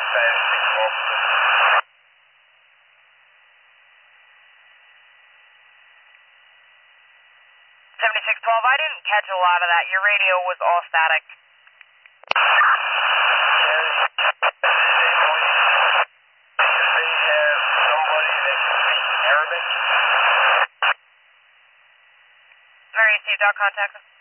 7612, I didn't catch a lot of that. Your radio was all static. Alright, Steve, contact them.